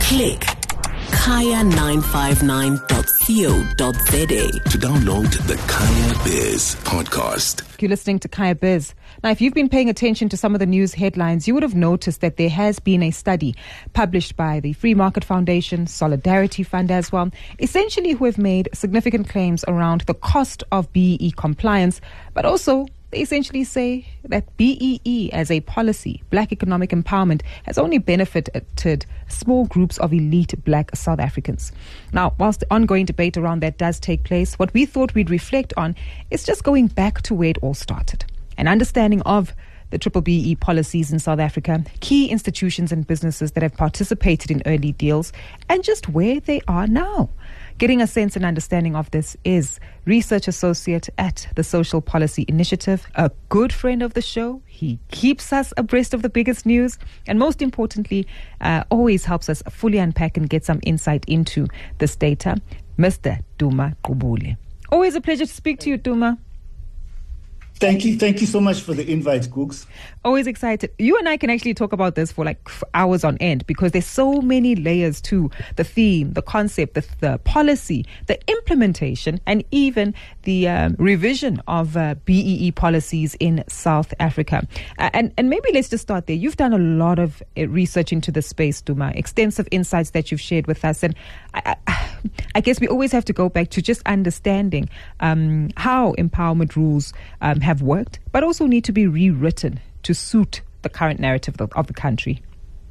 Click kaya959.co.za to download the Kaya Biz podcast. You're listening to Kaya Biz. Now, if you've been paying attention to some of the news headlines, you would have noticed that there has been a study published by the Free Market Foundation, Solidarity Fund as well, essentially who have made significant claims around the cost of BEE compliance, but also they essentially say that BEE as a policy, Black economic empowerment, has only benefited small groups of elite Black South Africans. Now, whilst the ongoing debate around that does take place, what we thought we'd reflect on is just going back to where it all started. An understanding of the triple BEE policies in South Africa, key institutions and businesses that have participated in early deals, and just where they are now. Getting a sense and understanding of this is Research Associate at the Social Policy Initiative, a good friend of the show. He keeps us abreast of the biggest news and most importantly, always helps us fully unpack and get some insight into this data, Mr. Duma Qubule. Always a pleasure to speak to you, Duma. Thank you so much for the invite, Googs. Always excited. You and I can actually talk about this for hours on end because there's so many layers to the theme, the concept, the policy, the implementation, and even the revision of BEE policies in South Africa. And maybe let's just start there. You've done a lot of research into the space, Duma, extensive insights that you've shared with us. And I guess we always have to go back to just understanding how empowerment rules have worked, but also need to be rewritten to suit the current narrative of the country.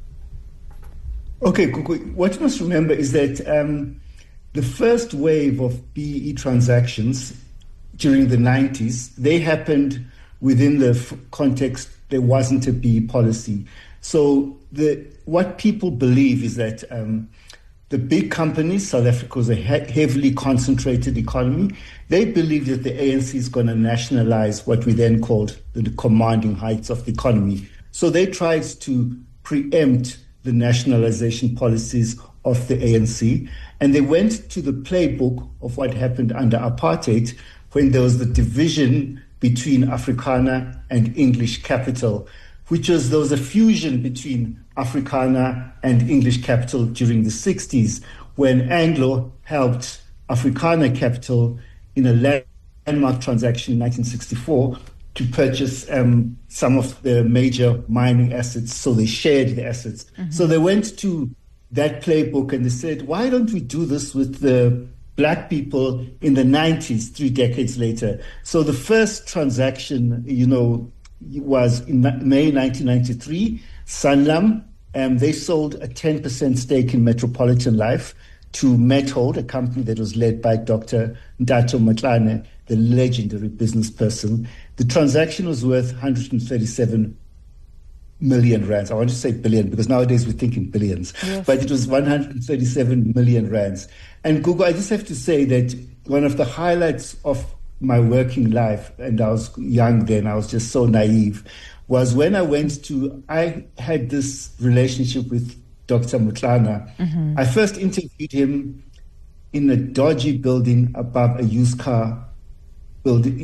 Okay, what you must remember is that the first wave of BEE transactions during the 90s, they happened within the context there wasn't a BEE policy. So what people believe is that the big companies, South Africa was a heavily concentrated economy. They believe that the ANC is going to nationalize what we then called the commanding heights of the economy. So they tried to preempt the nationalization policies of the ANC. And they went to the playbook of what happened under apartheid when there was the division between Afrikaner and English capital, there was a fusion between Afrikaner and English capital during the 60s when Anglo helped Afrikaner capital in a landmark transaction in 1964 to purchase some of the major mining assets, so they shared the assets. Mm-hmm. So they went to that playbook and they said, why don't we do this with the Black people in the 90s, 3 decades later? So the first transaction, was in May 1993, Sanlam, they sold a 10% stake in Metropolitan Life to Methold, a company that was led by Dr. Ndato Matlane, the legendary business person. The transaction was worth 137 million rands. I want to say billion because nowadays we think in billions, yes. But it was 137 million rands. And Google, I just have to say that one of the highlights of my working life, and I was young then, I was just so naive, was when I had this relationship with Dr. Mutlana. Mm-hmm. I first interviewed him in a dodgy building above a used car company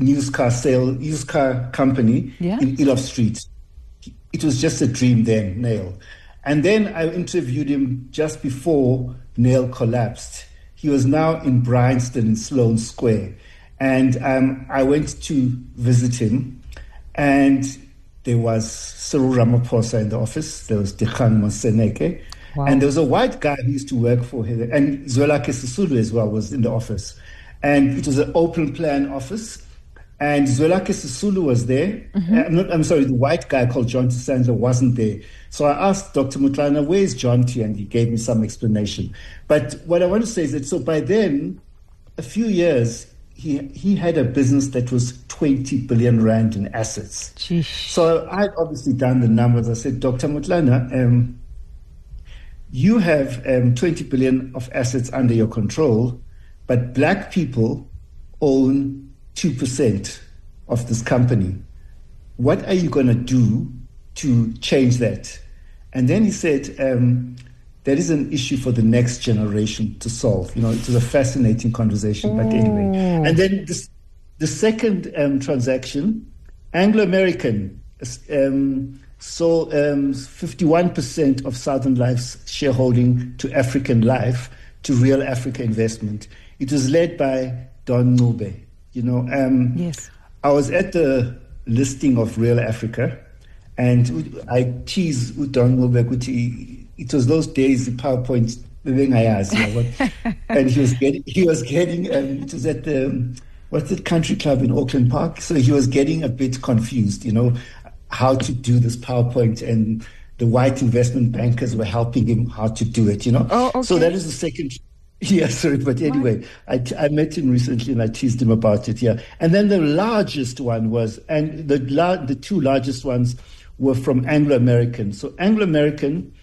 in Elof Street. It was just a dream then, Nail. And then I interviewed him just before Nail collapsed. He was now in Bryanston in Sloane Square. And I went to visit him, and there was Cyril Ramaphosa in the office. There was Dikgang Moseneke. Wow. And there was a white guy who used to work for him. And Zwelakhe Sisulu as well was in the office. And it was an open plan office. And Zwelakhe Sisulu was there. Mm-hmm. The white guy called John T. Sandler wasn't there. So I asked Dr. Mutlana, where's John T? And he gave me some explanation. But what I want to say is that, so by then, a few years, he had a business that was 20 billion rand in assets. Jeez. So I had obviously done the numbers. I said, Dr. Mutlana, you have 20 billion of assets under your control, but Black people own 2% of this company. What are you going to do to change that? And then he said, that is an issue for the next generation to solve. It was a fascinating conversation, but anyway. And then the second transaction, Anglo American sold 51% of Southern Life's shareholding to African Life, to Real Africa Investment. It was led by Don Ncube. Yes. I was at the listing of Real Africa, and I teased Don Ncube. It was those days, the PowerPoint, and he was getting. It was at the what's the country club in Auckland Park. So he was getting a bit confused, how to do this PowerPoint, and the white investment bankers were helping him how to do it. Oh, okay. So that is the second. Yeah, sorry, but anyway, I met him recently and I teased him about it. Yeah, and then the largest one was, and the two largest ones were from Anglo American. So Anglo American,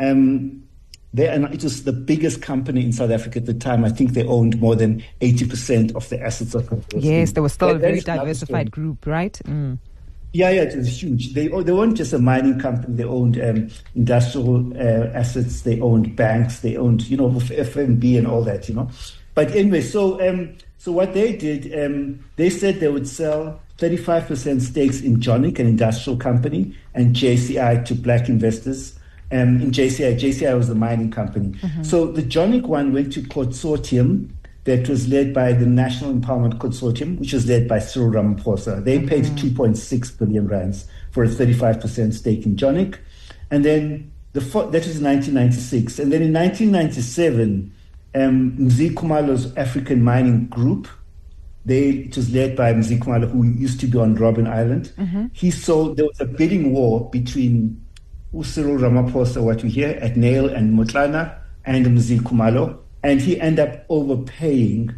it was the biggest company in South Africa at the time. I think they owned more than 80% of the assets of the Yes, they were still a very diversified group, right? Mm. Yeah, it was huge. They weren't just a mining company. They owned industrial assets. They owned banks. They owned, FNB and all that, But anyway, so what they did, they said they would sell 35% stakes in Jonic, an industrial company, and JCI to black investors. In JCI was the mining company. Mm-hmm. So the Jonic one went to consortium that was led by the National Empowerment Consortium, which was led by Cyril Ramaphosa. They paid 2.6 billion rands for a 35% stake in Jonic. And then that was in 1996. And then in 1997, Mzee Khumalo's African Mining Group, it was led by Mzee Khumalo, who used to be on Robben Island. Mm-hmm. There was a bidding war between Cyril Ramaphosa, what we hear, at Nail and Motlana, and Mzee Khumalo. And he ended up overpaying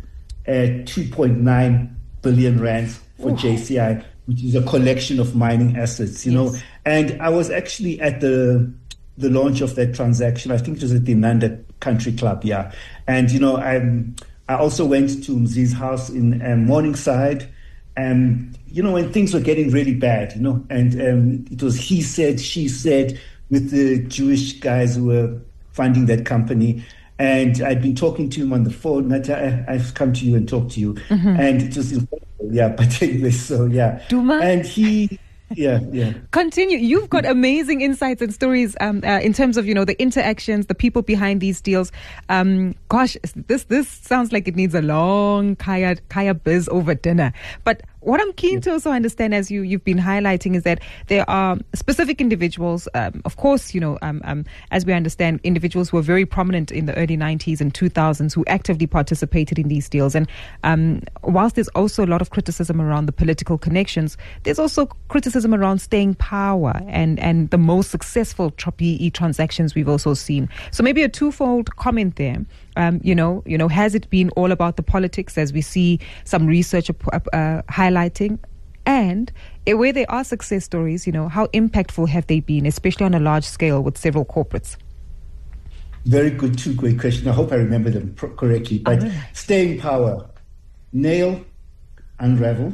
2.9 billion rands for JCI, which is a collection of mining assets, Yes. And I was actually at the launch of that transaction. I think it was at the Nanda Country Club, yeah. And, I also went to Mzee's house in Morningside, when things were getting really bad, and it was he said, she said, with the Jewish guys who were funding that company. And I'd been talking to him on the phone. I've come to you and talked to you. Mm-hmm. And it was incredible. Yeah, but anyway, so yeah. Duma? And he... Yeah. Continue. You've got amazing insights and stories in terms of, the interactions, the people behind these deals. Gosh, this sounds like it needs a long Kaya Biz over dinner. But what I'm keen to also understand, as you've been highlighting, is that there are specific individuals, of course, as we understand, individuals who were very prominent in the early 90s and 2000s who actively participated in these deals. And whilst there's also a lot of criticism around the political connections, there's also criticism around staying power and the most successful PE transactions we've also seen. So maybe a twofold comment there. Has it been all about the politics, as we see some research highlighting? And where there are success stories, how impactful have they been, especially on a large scale with several corporates? Very good, two great questions. I hope I remember them correctly. But staying power, Nail, unraveled.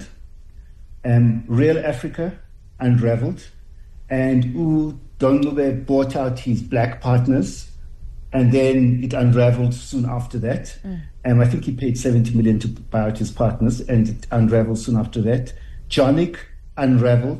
Real Africa, unraveled. And Don Ncube bought out his black partners. And then it unraveled soon after that. I think he paid 70 million to buy out his partners, and it unraveled soon after that. Jonic unraveled.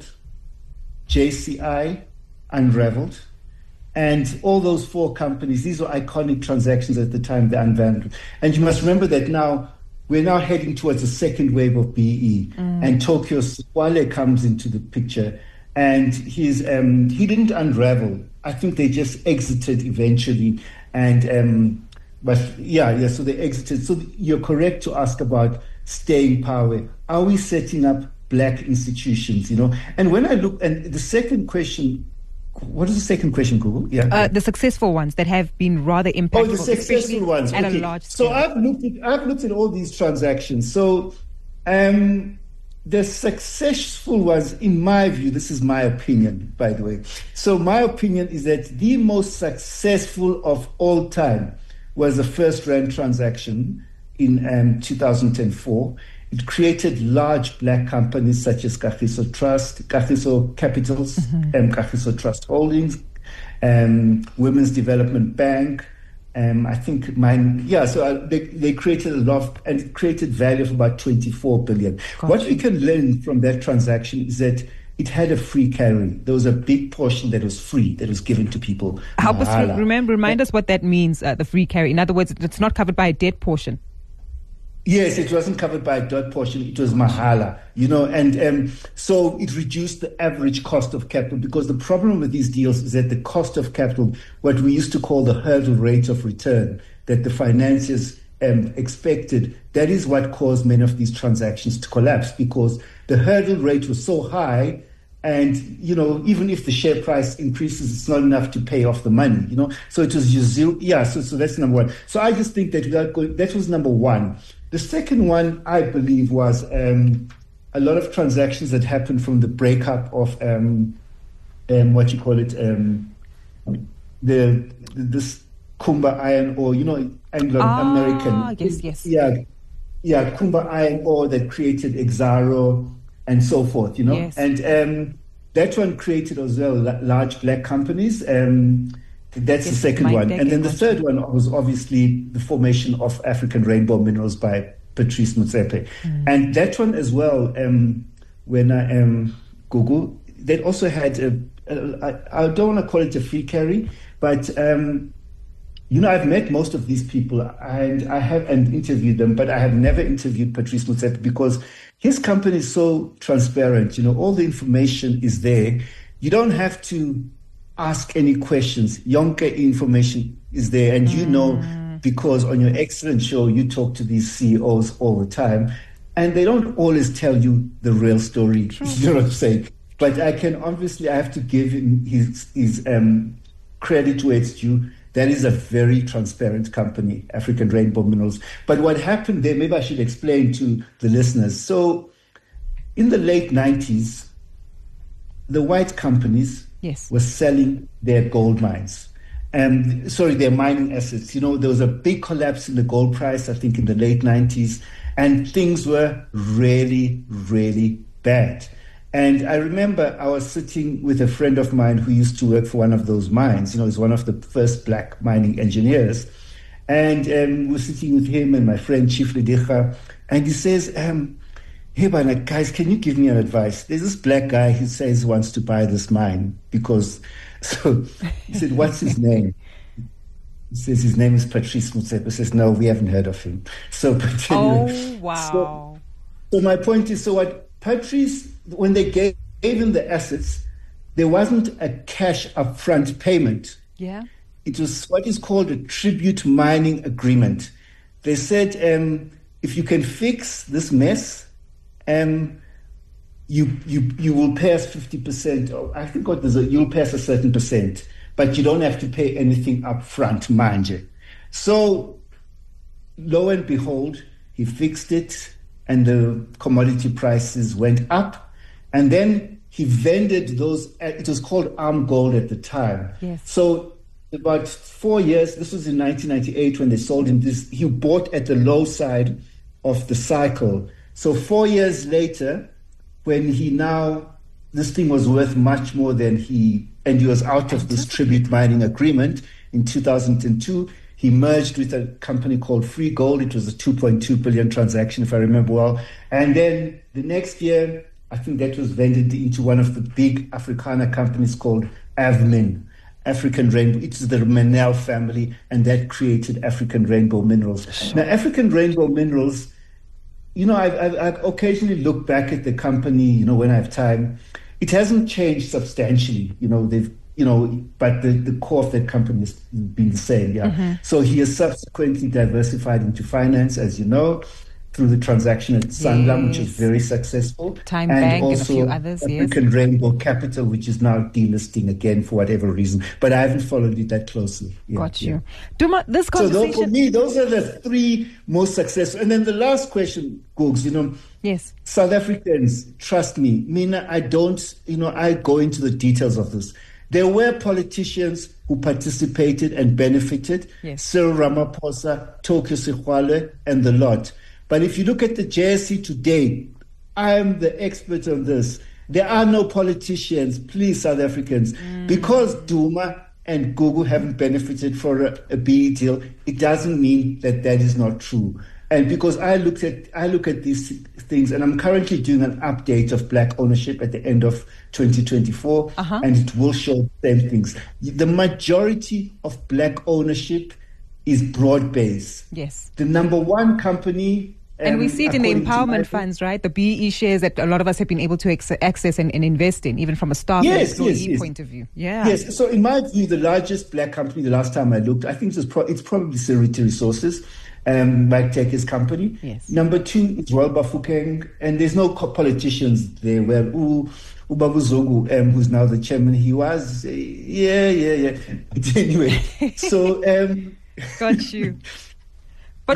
JCI unraveled. And all those four companies, these were iconic transactions at the time they unraveled. And you must remember that we're now heading towards the second wave of BE. And Tokyo Sewale comes into the picture. And he didn't unravel. I think they just exited eventually. And so they exited. So you're correct to ask about staying power. Are we setting up black institutions? And when I look, and the second question, what is the second question, Google? Yeah, the successful ones that have been rather impactful. Oh, the successful ones. At a large scale. So I've looked at all these transactions. So the successful ones, in my view, this is my opinion, by the way. So my opinion is that the most successful of all time was the First Rand transaction in 2004. It created large black companies such as Kagiso Trust, Kagiso Capitals, Kagiso Trust Holdings, Women's Development Bank. I think they created a lot and it created value of about 24 billion. What we can learn from that transaction is that it had a free carry. There was a big portion that was free, that was given to people. Help us remind us what that means, the free carry. In other words, it's not covered by a debt portion. Yes, it wasn't covered by a debt portion. It was mahala, and so it reduced the average cost of capital, because the problem with these deals is that the cost of capital, what we used to call the hurdle rate of return that the financiers expected, that is what caused many of these transactions to collapse, because the hurdle rate was so high, and even if the share price increases, it's not enough to pay off the money. So it was zero. Yeah, so that's number one. So I just think that that was number one. The second one, I believe, was a lot of transactions that happened from the breakup of this Kumba Iron Ore, Anglo-American. Yes. Yeah, Kumba Iron Ore that created Exxaro and so forth, Yes. And that one created as well large black companies. That's the second one. And then the third one was obviously the formation of African Rainbow Minerals by Patrice Motsepe. And that one as well, when Google, they also had, I don't want to call it a free carry, but, I've met most of these people and I have interviewed them, but I have never interviewed Patrice Motsepe because his company is so transparent. All the information is there. You don't have to ask any questions. Yonke information is there, and because on your excellent show you talk to these CEOs all the time, and they don't always tell you the real story. True. You know what I'm saying? But I have to give him his credit where it's due. That is a very transparent company, African Rainbow Minerals. But what happened there, maybe I should explain to the listeners. So in the late 90s, the white companies were selling their gold mines. Their mining assets. There was a big collapse in the gold price, I think in the late 90s, and things were really, really bad. And I remember I was sitting with a friend of mine who used to work for one of those mines. He's one of the first black mining engineers. And we're sitting with him and my friend, Chief Lidicha, and he says, hey, guys, can you give me an advice? There's this black guy who says he wants to buy this mine so he said, what's his name? He says his name is Patrice Motsepe. He says, no, we haven't heard of him. Oh, wow. So my point is, what Patrice, when they gave him the assets, there wasn't a cash upfront payment. Yeah. It was what is called a tribute mining agreement. They said, if you can fix this mess, you will pay us 50%. Or I think you'll pay us a certain percent, but you don't have to pay anything up front, manje. So, lo and behold, he fixed it, and the commodity prices went up, and then he vended those. It was called Arm Gold at the time. Yes. So about 4 years. This was in 1998 when they sold him this. He bought at the low side of the cycle. So 4 years later, when this thing was worth much more than he was out of this tribute mining agreement in 2002, he merged with a company called Free Gold. It was a 2.2 billion transaction, if I remember well. And then the next year, I think that was vended into one of the big Africana companies called AVMIN, African Rainbow. It's the Menel family, and that created African Rainbow Minerals. Now, African Rainbow Minerals, I've occasionally looked back at the company, when I have time. It hasn't changed substantially. But the core of that company has been the same. Yeah. Mm-hmm. So he has subsequently diversified into finance, as you know, through the transaction at Sanlam, which is very successful. Time Bank and a few others, African Rainbow Capital, which is now delisting again for whatever reason. But I haven't followed it that closely. Yeah, Got you. Duma, this conversation... So for me, those are the three most successful. And then the last question, Googs, Yes. South Africans, trust me, Mina, I don't, I go into the details of this. There were politicians who participated and benefited. Yes. Cyril Ramaphosa, Tokyo Sexwale, and the lot. But if you look at the JSE today, I'm the expert on this. There are no politicians, please, South Africans. Because Duma and Gugu haven't benefited for a BE deal, it doesn't mean that is not true. And because I look at these things, and I'm currently doing an update of black ownership at the end of 2024, and it will show the same things. The majority of black ownership is broad-based. Yes. The number one company... And we see it in the empowerment funds, right? The BEE shares that a lot of us have been able to access and invest in, even from a staff and employee point of view. Yeah. Yes. So in my view, the largest black company, the last time I looked, I think it's probably Seriti Resources, Mike Teke's company. Yes. Number 2 is Royal Bafokeng, and there's no politicians there. Well, Ubabu Zogu, who's now the chairman, he was, yeah. But anyway, so... Got you. But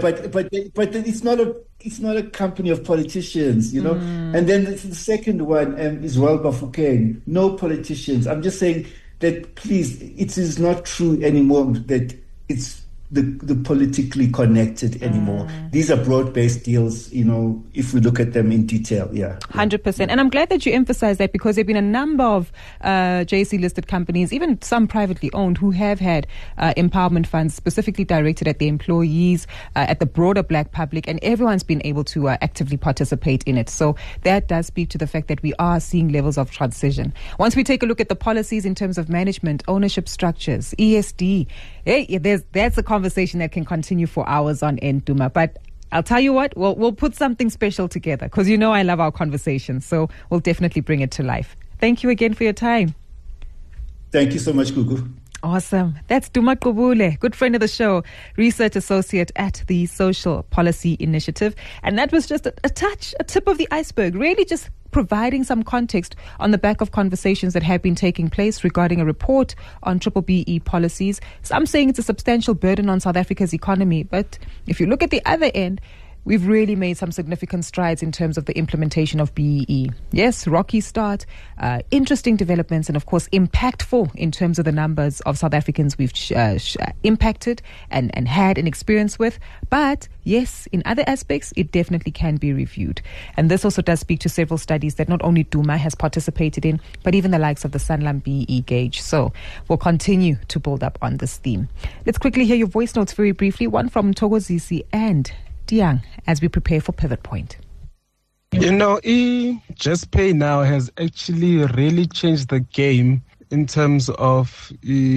it's not a company of politicians, you know. And then the second one is Royal Bafokeng. No politicians. I'm just saying that, please, it is not true anymore that it's the politically connected anymore. These are broad-based deals, you know, if we look at them in detail. 100%. And I'm glad that you emphasize that, because there have been a number of JSE-listed companies, even some privately owned, who have had empowerment funds specifically directed at the employees, at the broader black public, and everyone's been able to actively participate in it. So that does speak to the fact that we are seeing levels of transition. Once we take a look at the policies in terms of management, ownership structures, ESD, that's a conversation that can continue for hours on end, Duma. But I'll tell you what, we'll put something special together, because you know I love our conversations. So we'll definitely bring it to life. Thank you again for your time. Thank you so much, Gugu. Awesome. That's Duma Qubule, good friend of the show, research associate at the Social Policy Initiative. And that was just a tip of the iceberg, really just providing some context on the back of conversations that have been taking place regarding a report on BBBE policies. Some saying it's a substantial burden on South Africa's economy. But if you look at the other end, we've really made some significant strides in terms of the implementation of BEE. Yes, rocky start, interesting developments, and of course impactful in terms of the numbers of South Africans we've impacted and had an experience with. But yes, in other aspects, it definitely can be reviewed. And this also does speak to several studies that not only Duma has participated in, but even the likes of the Sanlam BEE gauge. So we'll continue to build up on this theme. Let's quickly hear your voice notes very briefly, one from Thokozisi and Diang, as we prepare for Pivot Point. You know, Just Pay Now has actually really changed the game in terms of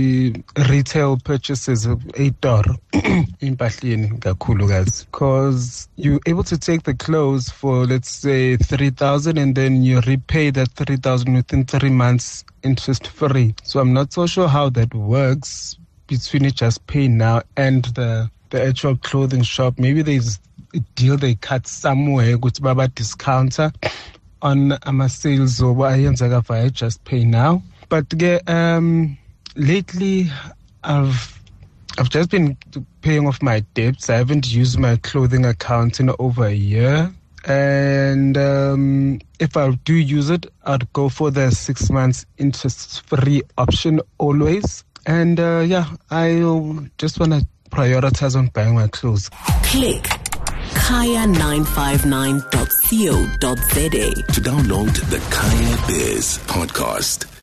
retail purchases of $8 in Pahlini, kakhulu guys, because you're able to take the clothes for, let's say, 3,000, and then you repay that 3,000 within 3 months interest free. So I'm not so sure how that works between Just Pay Now and the actual clothing shop. Maybe there's a deal they cut somewhere, which baba discounter on sales or via Just Pay Now. But lately I've just been paying off my debts. I haven't used my clothing account in over a year. And if I do use it, I'd go for the 6 months interest-free option always. And I just want to prioritize on buying my clothes. Click kaya959.co.za to download the Kaya Biz podcast.